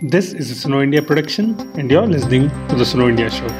This is a Suno India production, and you're listening to the Suno India Show.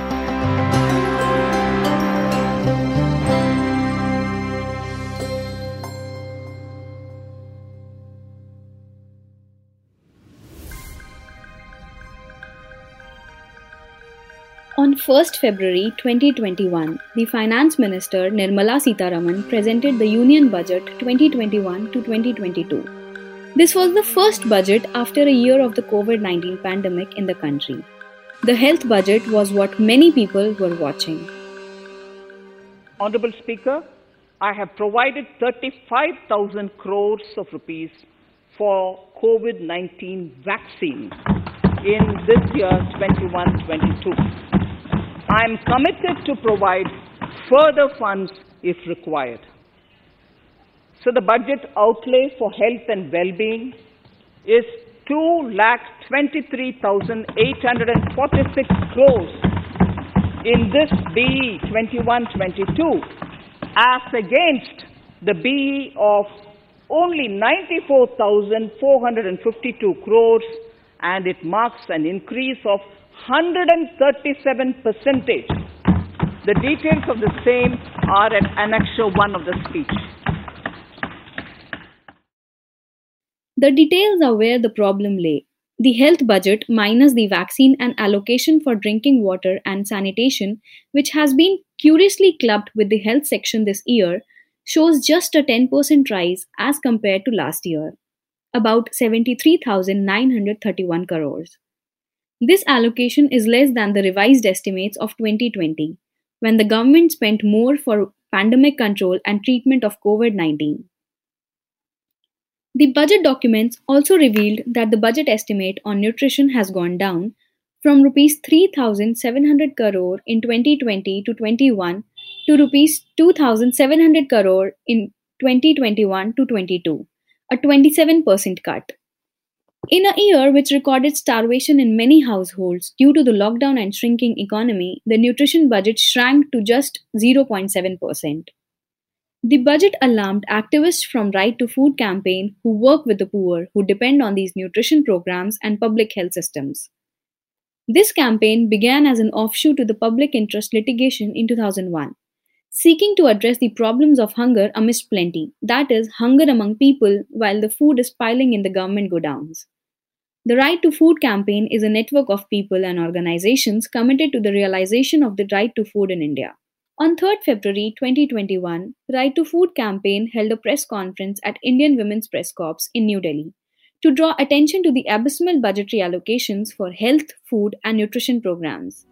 On 1st February 2021, the Finance Minister Nirmala Sitharaman presented the Union Budget 2021 to 2022. This was the first budget after a year of the COVID-19 pandemic in the country. The health budget was what many people were watching. Honorable Speaker, I have provided 35,000 crores of rupees for COVID-19 vaccine in this year 21-22. I am committed to provide further funds if required. So the budget outlay for health and well-being is 2,23,846 crores in this BE 21-22 as against the BE of only 94,452 crores, and it marks an increase of 137%. The details of the same are at Annexure 1 of the speech. The details are where the problem lay. The health budget minus the vaccine and allocation for drinking water and sanitation, which has been curiously clubbed with the health section this year, shows just a 10% rise as compared to last year, about 73,931 crores. This allocation is less than the revised estimates of 2020, when the government spent more for pandemic control and treatment of COVID-19. The budget documents also revealed that the budget estimate on nutrition has gone down from Rs 3,700 crore in 2020 to 21 to Rs 2,700 crore in 2021 to 22, a 27% cut. In a year which recorded starvation in many households due to the lockdown and shrinking economy, the nutrition budget shrank to just 0.7%. The budget alarmed activists from Right to Food campaign who work with the poor who depend on these nutrition programs and public health systems. This campaign began as an offshoot to the public interest litigation in 2001, seeking to address the problems of hunger amidst plenty, that is, hunger among people while the food is piling in the government godowns. The Right to Food campaign is a network of people and organizations committed to the realization of the right to food in India. On 3rd February 2021, Right to Food campaign held a press conference at Indian Women's Press Corps in New Delhi to draw attention to the abysmal budgetary allocations for health, food and nutrition programs.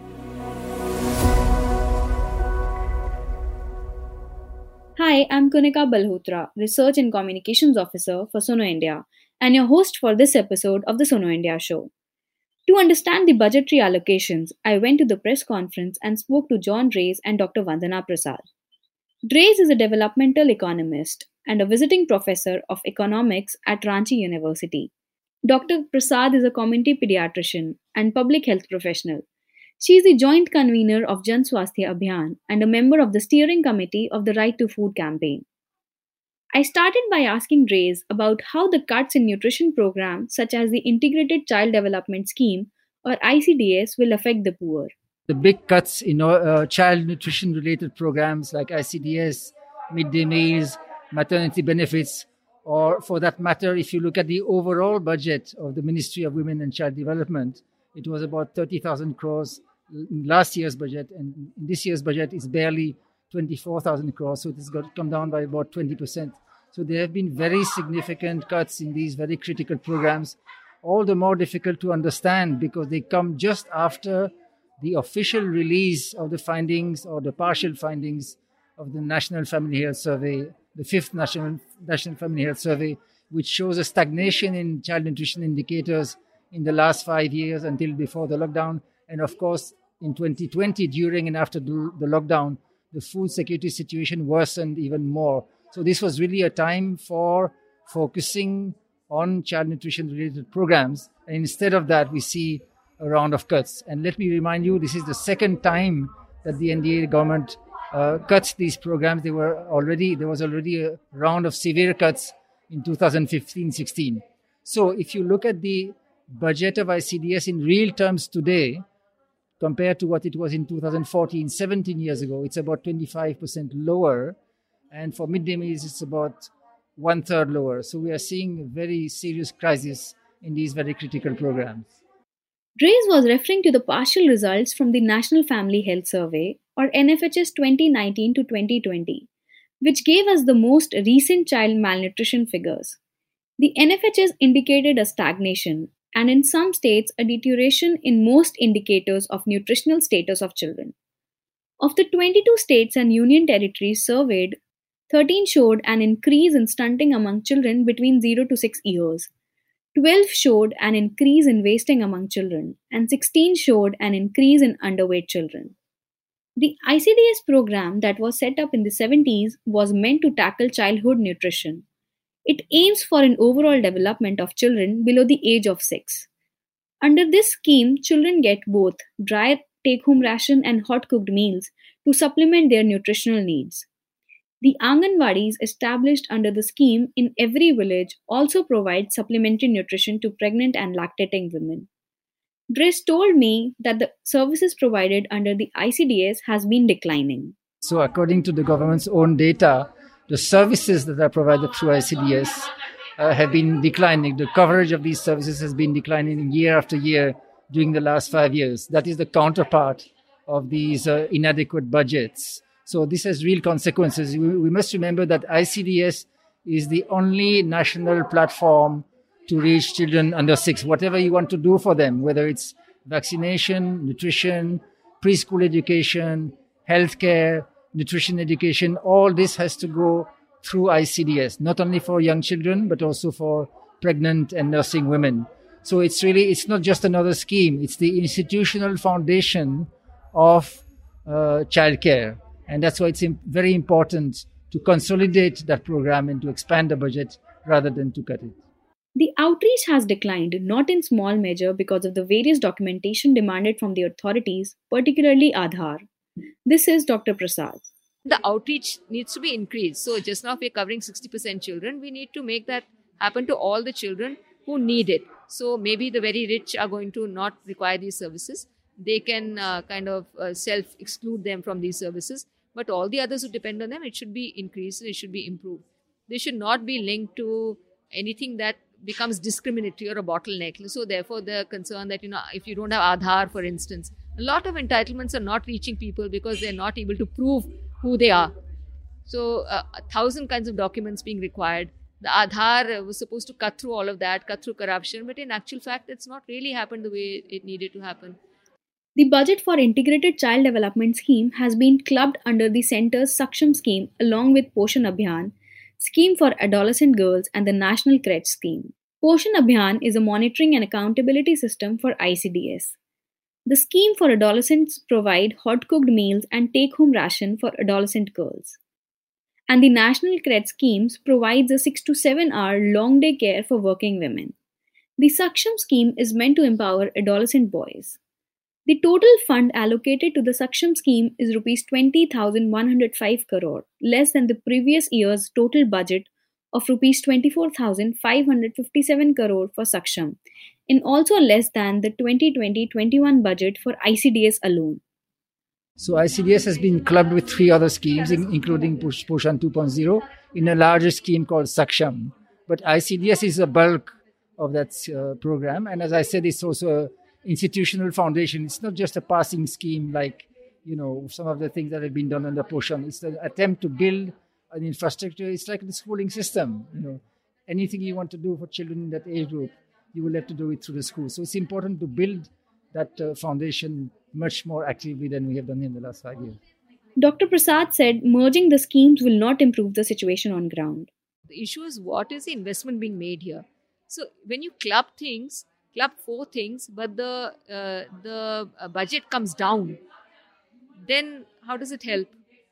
Hi, I'm Kunika Balhotra, Research and Communications Officer for Suno India, and your host for this episode of the Suno India Show. To understand the budgetary allocations, I went to the press conference and spoke to John Draze and Dr. Vandana Prasad. Draze is a developmental economist and a visiting professor of economics at Ranchi University. Dr. Prasad is a community pediatrician and public health professional. She is the joint convener of Jan Swasthya Abhiyan and a member of the steering committee of the Right to Food campaign. I started by asking Draze about how the cuts in nutrition programs such as the Integrated Child Development Scheme or ICDS will affect the poor. The big cuts in child nutrition related programs like ICDS, midday meals, maternity benefits, or for that matter, if you look at the overall budget of the Ministry of Women and Child Development, it was about 30,000 crores in last year's budget, and in this year's budget is barely 24,000 crores, so it has got to come down by about 20%. So there have been very significant cuts in these very critical programs, all the more difficult to understand because they come just after the official release of the findings or the partial findings of the National Family Health Survey, the 5th National Family Health Survey, which shows a stagnation in child nutrition indicators in the last 5 years until before the lockdown. And of course, in 2020, during and after the lockdown, the food security situation worsened even more. So this was really a time for focusing on child nutrition related programs. And instead of that, we see a round of cuts. And let me remind you, this is the second time that the NDA government cuts these programs. There was already a round of severe cuts in 2015-16. So if you look at the budget of ICDS in real terms today, compared to what it was in 2014, 17 years ago, it's about 25% lower. And for midday meals, it's about 1/3 lower. So we are seeing a very serious crisis in these very critical programs. Drees was referring to the partial results from the National Family Health Survey, or NFHS 2019 to 2020, which gave us the most recent child malnutrition figures. The NFHS indicated a stagnation, and in some states, a deterioration in most indicators of nutritional status of children. Of the 22 states and union territories surveyed, 13 showed an increase in stunting among children between 0 to 6 years. 12 showed an increase in wasting among children, and 16 showed an increase in underweight children. The ICDS program that was set up in the 70s was meant to tackle childhood nutrition. It aims for an overall development of children below the age of 6. Under this scheme, children get both dry take-home ration and hot-cooked meals to supplement their nutritional needs. The Anganwadis established under the scheme in every village also provide supplementary nutrition to pregnant and lactating women. Drees told me that the services provided under the ICDS has been declining. So according to the government's own data, the services that are provided through ICDS have been declining. The coverage of these services has been declining year after year during the last 5 years. That is the counterpart of these inadequate budgets. So this has real consequences. We must remember that ICDS is the only national platform to reach children under 6. Whatever you want to do for them, whether it's vaccination, nutrition, preschool education, healthcare, nutrition education, all this has to go through ICDS, not only for young children, but also for pregnant and nursing women. So it's not just another scheme. It's the institutional foundation of childcare. And that's why it's very important to consolidate that program and to expand the budget rather than to cut it. The outreach has declined, not in small measure because of the various documentation demanded from the authorities, particularly Aadhaar. This is Dr. Prasad. The outreach needs to be increased. So just now we're covering 60% children. We need to make that happen to all the children who need it. So maybe the very rich are going to not require these services. They can self-exclude them from these services. But all the others who depend on them, it should be increased and it should be improved. They should not be linked to anything that becomes discriminatory or a bottleneck. So therefore, the concern that, if you don't have Aadhaar, for instance, a lot of entitlements are not reaching people because they're not able to prove who they are. So 1,000 kinds of documents being required. The Aadhaar was supposed to cut through all of that, cut through corruption. But in actual fact, it's not really happened the way it needed to happen. The budget for Integrated Child Development Scheme has been clubbed under the Centre's Saksham scheme along with Poshan Abhiyan, Scheme for Adolescent Girls and the National Crèche Scheme. Poshan Abhiyan is a monitoring and accountability system for ICDS. The scheme for adolescents provide hot-cooked meals and take-home ration for adolescent girls. And the National Crèche Schemes provides a 6 to 7 hour long day care for working women. The Saksham scheme is meant to empower adolescent boys. The total fund allocated to the Saksham scheme is Rs 20,105 crore, less than the previous year's total budget of Rs 24,557 crore for Saksham, and also less than the 2020-21 budget for ICDS alone. So ICDS has been clubbed with 3 other schemes, including Poshan 2.0, in a larger scheme called Saksham. But ICDS is the bulk of that program, and as I said, it's also institutional foundation. It's not just a passing scheme like, some of the things that have been done under Poshan. It's an attempt to build an infrastructure. It's like the schooling system. Anything you want to do for children in that age group, you will have to do it through the school. So it's important to build that foundation much more actively than we have done in the last 5 years. Dr. Prasad said merging the schemes will not improve the situation on ground. The issue is, what is the investment being made here? So when you club 4 things, but the budget comes down, then how does it help?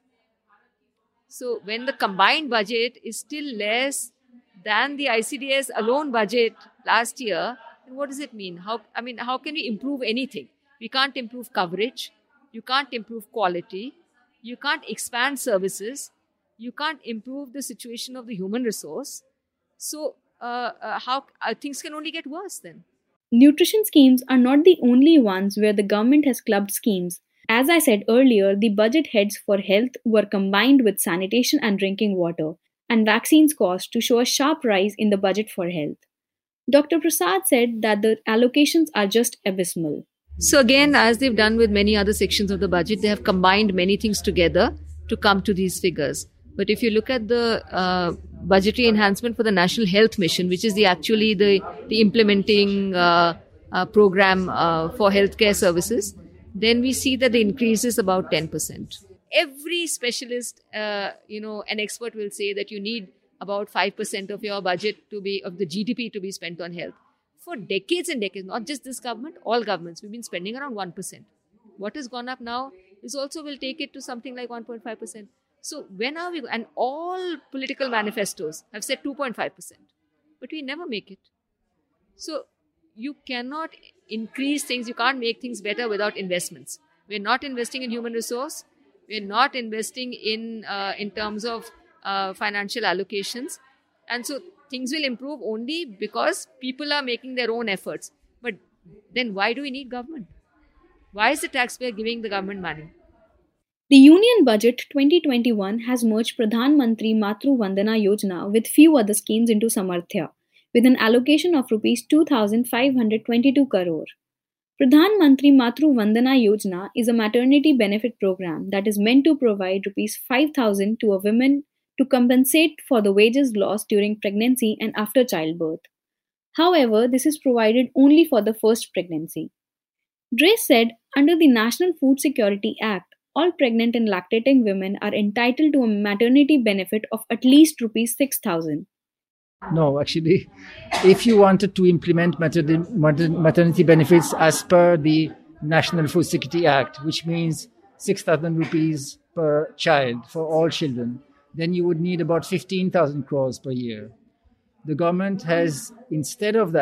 So when the combined budget is still less than the ICDS alone budget last year, then what does it mean? How can we improve anything? We can't improve coverage. You can't improve quality. You can't expand services. You can't improve the situation of the human resource. So how things can only get worse then. Nutrition schemes are not the only ones where the government has clubbed schemes. As I said earlier, the budget heads for health were combined with sanitation and drinking water, and vaccines cost to show a sharp rise in the budget for health. Dr. Prasad said that the allocations are just abysmal. So again, as they've done with many other sections of the budget, they have combined many things together to come to these figures. But if you look at the budgetary enhancement for the National Health Mission, which is the implementing program for healthcare services, then we see that the increase is about 10%. Every specialist, an expert will say that you need about 5% of your budget of the GDP to be spent on health. For decades and decades, not just this government, all governments, we've been spending around 1%. What has gone up now is also will take it to something like 1.5%. So when are we? And all political manifestos have said 2.5%, but we never make it. So you cannot increase things. You can't make things better without investments. We're not investing in human resource. We're not investing in terms of financial allocations. And so things will improve only because people are making their own efforts. But then why do we need government? Why is the taxpayer giving the government money? The Union Budget 2021 has merged Pradhan Mantri Matru Vandana Yojana with few other schemes into Samarthya, with an allocation of Rs 2,522 crore. Pradhan Mantri Matru Vandana Yojana is a maternity benefit program that is meant to provide Rs 5,000 to a woman to compensate for the wages lost during pregnancy and after childbirth. However, this is provided only for the first pregnancy. Dre said, under the National Food Security Act, all pregnant and lactating women are entitled to a maternity benefit of at least Rs 6,000. No, actually, if you wanted to implement maternity benefits as per the National Food Security Act, which means 6,000 rupees per child for all children, then you would need about 15,000 crores per year. The government has, instead of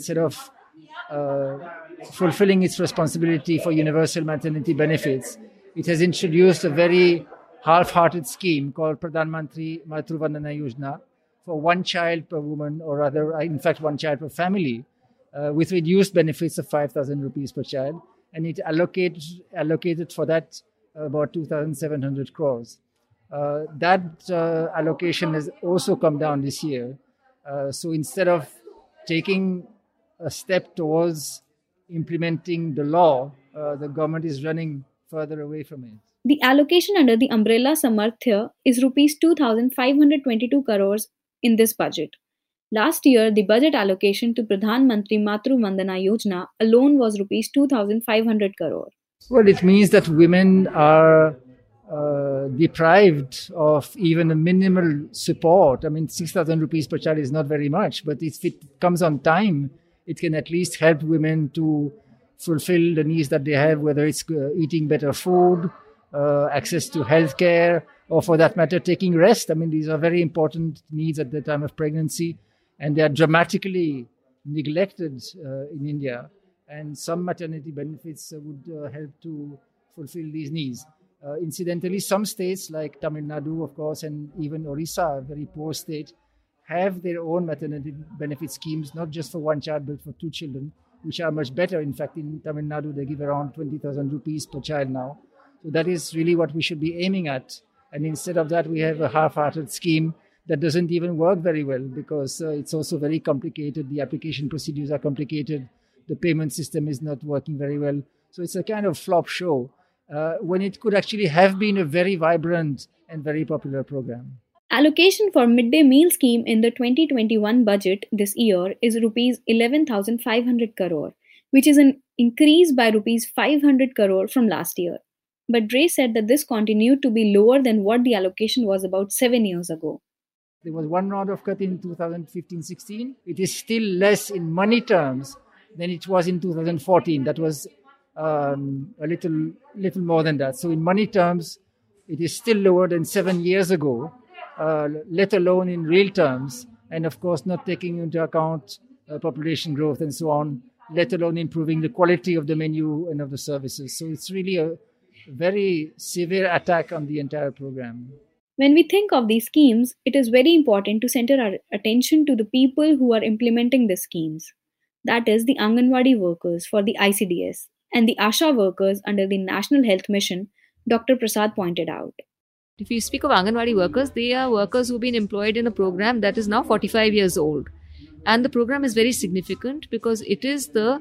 fulfilling its responsibility for universal maternity benefits, it has introduced a very half-hearted scheme called Pradhan Mantri Matru Vandana Yojana for one child per woman, or rather, in fact, one child per family, with reduced benefits of 5,000 rupees per child. And it allocated for that about 2,700 crores. That allocation has also come down this year. So instead of taking a step towards implementing the law, the government is running further away from it. The allocation under the umbrella Samarthya is Rs 2,522 crores in this budget. Last year, the budget allocation to Pradhan Mantri Matru Vandana Yojana alone was Rs 2,500 crore. Well, it means that women are deprived of even a minimal support. I mean, 6,000 rupees per child is not very much, but if it comes on time, it can at least help women to fulfill the needs that they have, whether it's eating better food, access to healthcare, or for that matter, taking rest. I mean, these are very important needs at the time of pregnancy, and they are dramatically neglected in India. And some maternity benefits would help to fulfill these needs. Incidentally, some states like Tamil Nadu, of course, and even Orissa, a very poor state, have their own maternity benefit schemes, not just for one child, but for two children, which are much better. In fact, in Tamil Nadu, they give around 20,000 rupees per child now. So that is really what we should be aiming at. And instead of that, we have a half-hearted scheme that doesn't even work very well because it's also very complicated. The application procedures are complicated. The payment system is not working very well. So it's a kind of flop show when it could actually have been a very vibrant and very popular program. Allocation for midday meal scheme in the 2021 budget this year is Rs 11,500 crore, which is an increase by Rs 500 crore from last year. But Dre said that this continued to be lower than what the allocation was about 7 years ago. There was one round of cut in 2015-16. It is still less in money terms than it was in 2014. That was a little more than that. So in money terms, it is still lower than 7 years ago, let alone in real terms. And of course, not taking into account population growth and so on, let alone improving the quality of the menu and of the services. So it's really a very severe attack on the entire program. When we think of these schemes, it is very important to center our attention to the people who are implementing the schemes. that is, the Anganwadi workers for the ICDS, and the ASHA workers under the National Health Mission, Dr. Prasad pointed out. If you speak of Anganwadi workers, they are workers who've been employed in a program that is now 45 years old. And the program is very significant because it is the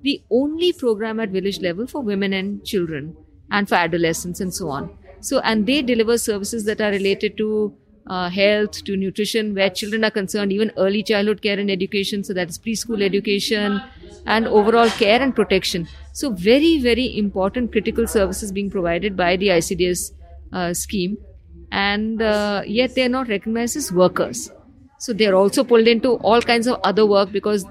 only program at village level for women and children and for adolescents and so on. So, and they deliver services that are related to health, to nutrition, where children are concerned, even early childhood care and education, so that is preschool education and overall care and protection. So very, very important critical services being provided by the ICDS scheme, and yet they are not recognized as workers. So they are also pulled into all kinds of other work because,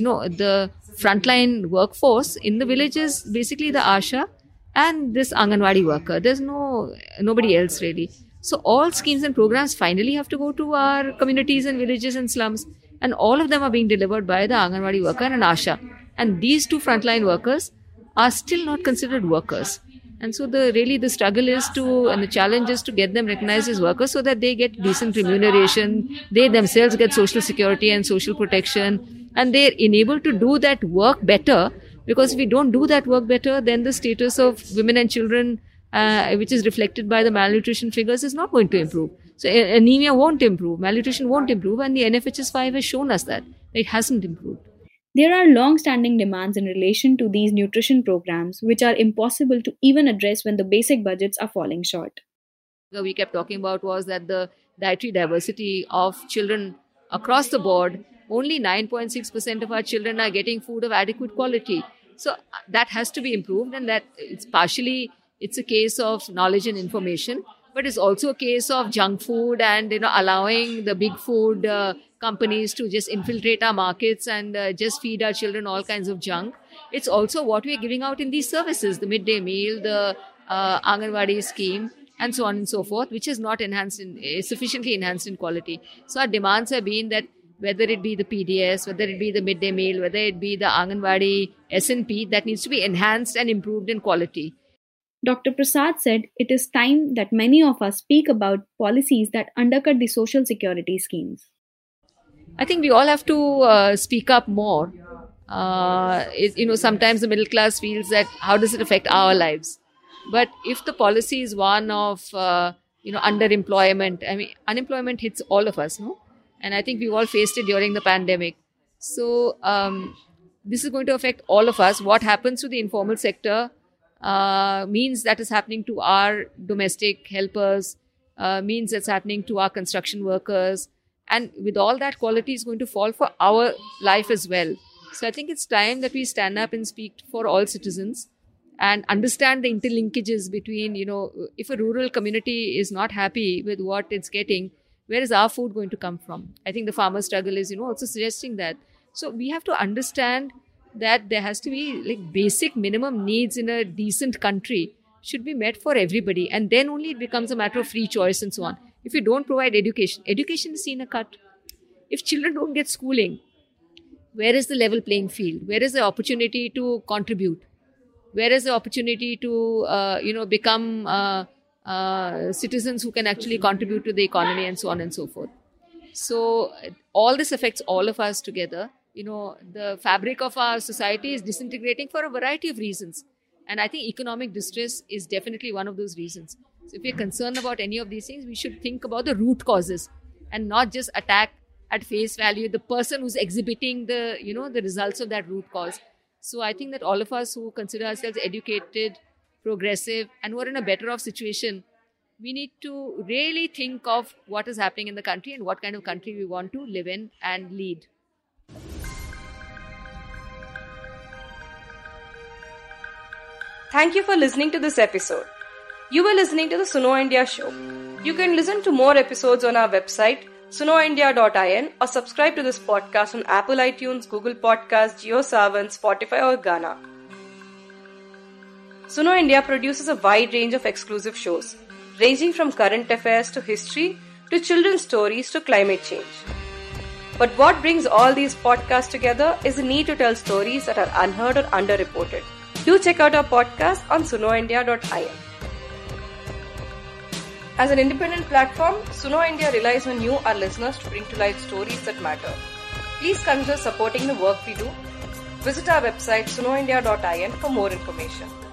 the frontline workforce in the village is basically the ASHA and this Anganwadi worker. There's nobody else really. So all schemes and programs finally have to go to our communities and villages and slums, and all of them are being delivered by the Anganwadi worker and ASHA. And these two frontline workers are still not considered workers. And so the struggle is and the challenge is to get them recognized as workers so that they get decent remuneration, they themselves get social security and social protection, and they're enabled to do that work better, because if we don't do that work better, then the status of women and children, which is reflected by the malnutrition figures, is not going to improve. So anemia won't improve, malnutrition won't improve, and the NFHS 5 has shown us that it hasn't improved. There are long-standing demands in relation to these nutrition programs which are impossible to even address when the basic budgets are falling short. What we kept talking about was that the dietary diversity of children across the board, only 9.6% of our children are getting food of adequate quality. So that has to be improved, and that it's a case of knowledge and information, but it's also a case of junk food and allowing the big food companies to just infiltrate our markets and just feed our children all kinds of junk. It's also what we're giving out in these services, the midday meal, the Anganwadi scheme, and so on and so forth, which is not sufficiently enhanced in quality. So our demands have been that whether it be the PDS, whether it be the midday meal, whether it be the Anganwadi SNP, that needs to be enhanced and improved in quality. Dr. Prasad said it is time that many of us speak about policies that undercut the social security schemes. I think we all have to speak up more. Sometimes the middle class feels that how does it affect our lives? But if the policy is one of, underemployment, unemployment hits all of us, no? And I think we've all faced it during the pandemic. So this is going to affect all of us. What happens to the informal sector means that is happening to our domestic helpers, means that's happening to our construction workers. And with all that, quality is going to fall for our life as well. So I think it's time that we stand up and speak for all citizens and understand the interlinkages between, if a rural community is not happy with what it's getting, where is our food going to come from? I think the farmer struggle is, also suggesting that. So we have to understand that there has to be basic minimum needs in a decent country should be met for everybody. And then only it becomes a matter of free choice and so on. If you don't provide education is seen a cut. If children don't get schooling, where is the level playing field? Where is the opportunity to contribute? Where is the opportunity to, become citizens who can actually contribute to the economy and so on and so forth? So all this affects all of us together. The fabric of our society is disintegrating for a variety of reasons. And I think economic distress is definitely one of those reasons. So if we're concerned about any of these things, we should think about the root causes and not just attack at face value the person who's exhibiting the results of that root cause. So I think that all of us who consider ourselves educated, progressive, and who are in a better off situation, we need to really think of what is happening in the country and what kind of country we want to live in and lead. Thank you for listening to this episode. You were listening to the Suno India show. You can listen to more episodes on our website, sunoindia.in, or subscribe to this podcast on Apple iTunes, Google Podcasts, JioSaavn, Spotify, or Gaana. Suno India produces a wide range of exclusive shows, ranging from current affairs to history, to children's stories to climate change. But what brings all these podcasts together is the need to tell stories that are unheard or underreported. Do check out our podcast on sunoindia.in. As an independent platform, Suno India relies on you, our listeners, to bring to life stories that matter. Please consider supporting the work we do. Visit our website sunoindia.in for more information.